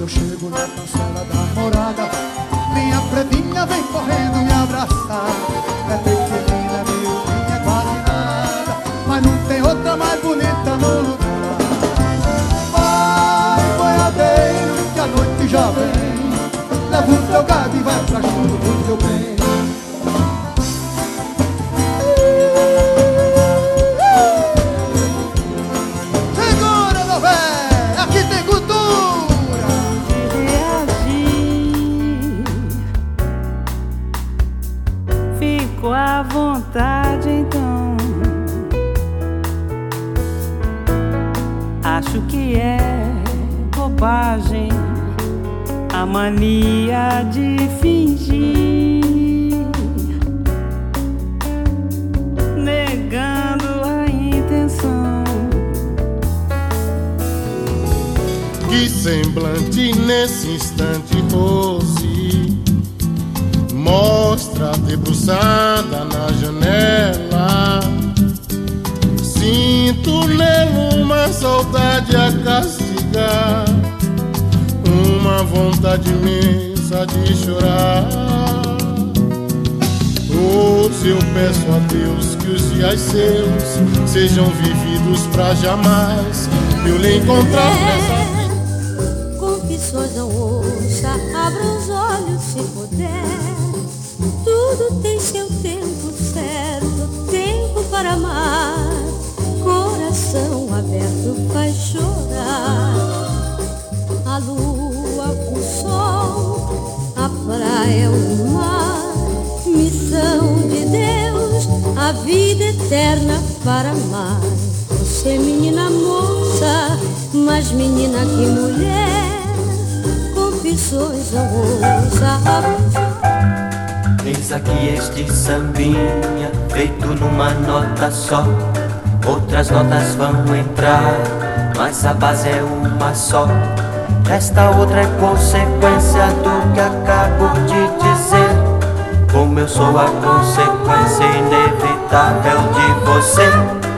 eu chego na cancela da morada, minha pretinha vem correndo me abraçar. É pequenina, miudinha, quase nada, mas não tem outra mais bonita no lugar. Vai, boiadeiro, que a noite já vem, leva o teu gado e vai pra junto do teu bem. Segura, meu velho, aqui tem cultura. Fico à vontade então. Acho que é bobagem a mania de fingir, negando a intenção. Que semblante nesse instante, Rose, mostra debruçada na janela. Sinto nele uma saudade a castigar, uma vontade imensa de chorar. Hoje eu peço a Deus que os dias seus sejam vividos pra jamais eu lhe encontrar nessa. Confissões não ouça, abra os olhos se puder. Tudo tem seu tempo certo, tempo para amar. Coração aberto faz chorar. A lua, o sol, a praia, o mar, missão de Deus, a vida eterna para amar. Você menina moça, mais menina que mulher, confissões não ouça. Eis aqui este sambinha, feito numa nota só. Outras notas vão entrar, mas a base é uma só. Esta outra é consequência do que acabo de dizer. Como eu sou a consequência inevitável de você.